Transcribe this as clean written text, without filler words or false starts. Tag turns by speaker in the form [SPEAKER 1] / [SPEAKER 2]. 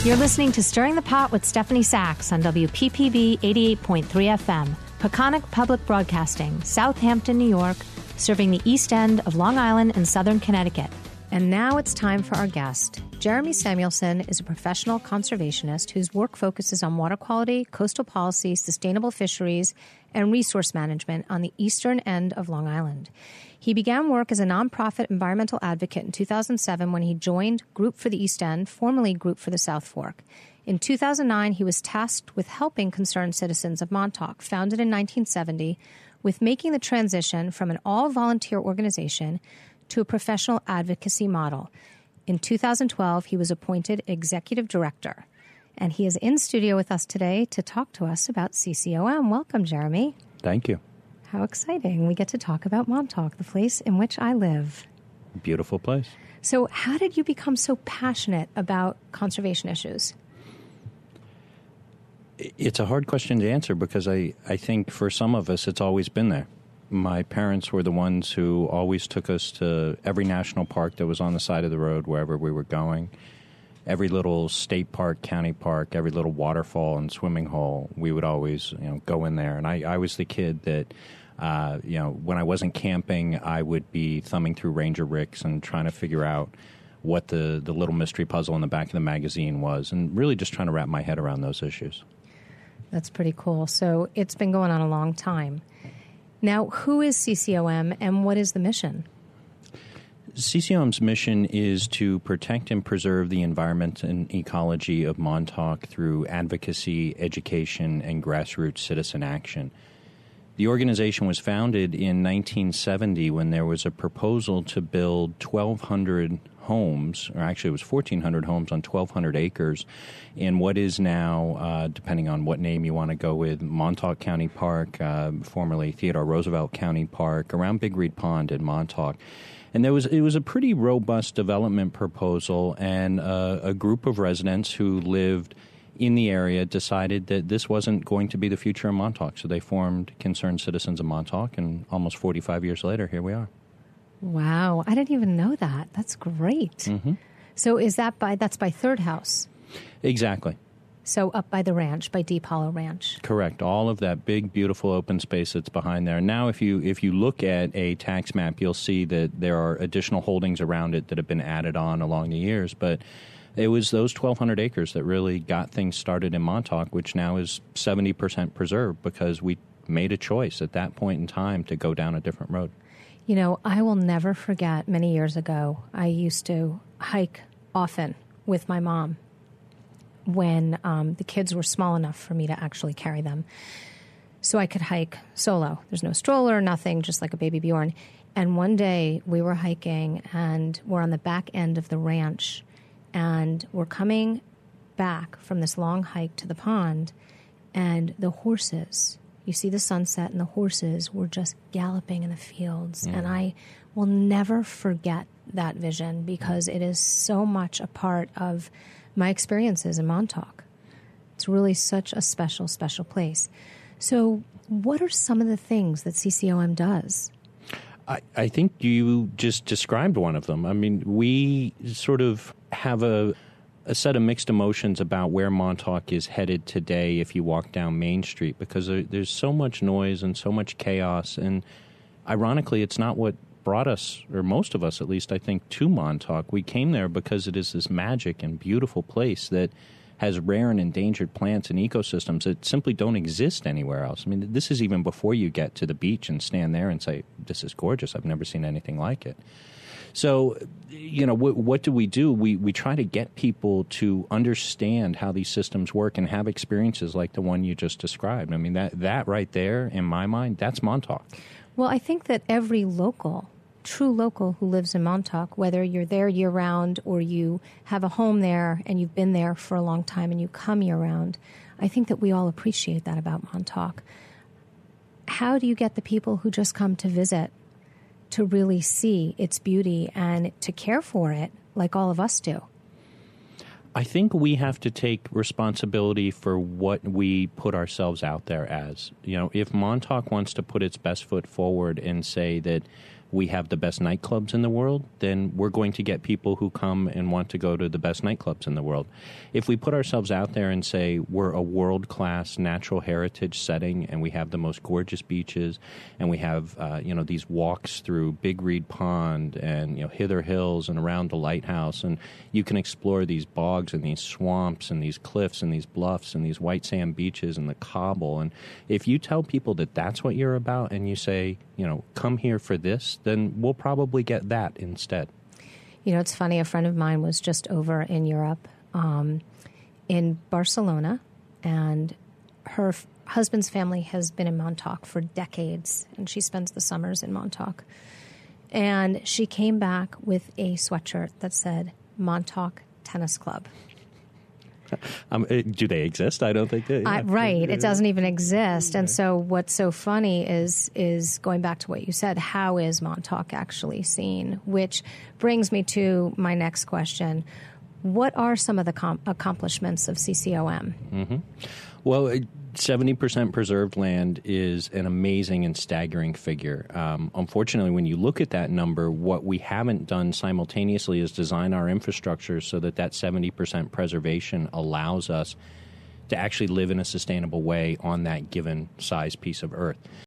[SPEAKER 1] You're listening to Stirring the Pot with Stephanie Sachs on WPPB 88.3 FM, Peconic Public Broadcasting, Southampton, New York, serving the East End of Long Island and Southern Connecticut. And now it's time for our guest. Jeremy Samuelson is a professional conservationist whose work focuses on water quality, coastal policy, sustainable fisheries, and resource management on the eastern end of Long Island. He began work as a nonprofit environmental advocate in 2007 when he joined Group for the East End, formerly Group for the South Fork. In 2009, he was tasked with helping concerned citizens of Montauk, founded in 1970, with making the transition from an all-volunteer organization to a professional advocacy model. In 2012, he was appointed executive director, and he is in studio with us today to talk to us about CCOM. Welcome, Jeremy.
[SPEAKER 2] Thank you.
[SPEAKER 1] How exciting. We get to talk about Montauk, the place in which I live.
[SPEAKER 2] Beautiful place.
[SPEAKER 1] So how did you become so passionate about conservation issues?
[SPEAKER 2] It's a hard question to answer because I think for some of us it's always been there. My parents were the ones who always took us to every national park that was on the side of the road wherever we were going. Every little state park, county park, every little waterfall and swimming hole, we would always, go in there. And I was the kid that, when I wasn't camping, I would be thumbing through Ranger Ricks and trying to figure out what the little mystery puzzle in the back of the magazine was, and really just trying to wrap my head around those issues.
[SPEAKER 1] That's pretty cool. So it's been going on a long time. Now, who is CCOM and what is the mission?
[SPEAKER 2] CCOM's mission is to protect and preserve the environment and ecology of Montauk through advocacy, education, and grassroots citizen action. The organization was founded in 1970 when there was a proposal to build 1,200 homes, or actually it was 1,400 homes on 1,200 acres in what is now, depending on what name you want to go with, Montauk County Park, formerly Theodore Roosevelt County Park, around Big Reed Pond in Montauk. And it was a pretty robust development proposal, and a group of residents who lived in the area decided that this wasn't going to be the future of Montauk. So they formed Concerned Citizens of Montauk, and almost 45 years later, here we are.
[SPEAKER 1] Wow, I didn't even know that. That's great.
[SPEAKER 2] Mm-hmm.
[SPEAKER 1] So that's by Third House?
[SPEAKER 2] Exactly.
[SPEAKER 1] So up by the ranch, by Deep Hollow Ranch.
[SPEAKER 2] Correct. All of that big, beautiful open space that's behind there. Now, if you look at a tax map, you'll see that there are additional holdings around it that have been added on along the years. But it was those 1,200 acres that really got things started in Montauk, which now is 70% preserved because we made a choice at that point in time to go down a different road.
[SPEAKER 1] I will never forget many years ago, I used to hike often with my mom when the kids were small enough for me to actually carry them. So I could hike solo. There's no stroller, nothing, just like a baby Bjorn. And one day we were hiking and we're on the back end of the ranch and we're coming back from this long hike to the pond and the horses, you see the sunset and the horses were just galloping in the fields. And I will never forget that vision because it is so much a part of my experiences in Montauk. It's really such a special, special place. So what are some of the things that CCOM does?
[SPEAKER 2] I think you just described one of them. I mean, we sort of have a set of mixed emotions about where Montauk is headed today if you walk down Main Street, because there's so much noise and so much chaos. And ironically, it's not what brought us, or most of us at least, I think, to Montauk. We came there because it is this magic and beautiful place that has rare and endangered plants and ecosystems that simply don't exist anywhere else. I mean, this is even before you get to the beach and stand there and say, this is gorgeous, I've never seen anything like it. So, what do? We try to get people to understand how these systems work and have experiences like the one you just described. I mean, that right there, in my mind, that's Montauk.
[SPEAKER 1] Well, I think that every true local who lives in Montauk, whether you're there year-round or you have a home there and you've been there for a long time and you come year-round, I think that we all appreciate that about Montauk. How do you get the people who just come to visit to really see its beauty and to care for it like all of us do?
[SPEAKER 2] I think we have to take responsibility for what we put ourselves out there as. If Montauk wants to put its best foot forward and say that we have the best nightclubs in the world, then we're going to get people who come and want to go to the best nightclubs in the world. If we put ourselves out there and say we're a world-class natural heritage setting and we have the most gorgeous beaches and we have these walks through Big Reed Pond and Hither Hills and around the lighthouse, and you can explore these bogs and these swamps and these cliffs and these bluffs and these white sand beaches and the cobble, and if you tell people that that's what you're about and you say, come here for this, then we'll probably get that instead.
[SPEAKER 1] It's funny. A friend of mine was just over in Europe, in Barcelona, and her husband's family has been in Montauk for decades, and she spends the summers in Montauk. And she came back with a sweatshirt that said Montauk Tennis Club.
[SPEAKER 2] Do they exist? I don't think they. Yeah.
[SPEAKER 1] Right. It doesn't even exist. And so what's so funny is going back to what you said, how is Montauk actually seen? Which brings me to my next question. What are some of the accomplishments of CCOM? Mm-hmm.
[SPEAKER 2] Well, 70% preserved land is an amazing and staggering figure. Unfortunately, when you look at that number, what we haven't done simultaneously is design our infrastructure so that 70% preservation allows us to actually live in a sustainable way on that given size piece of earth.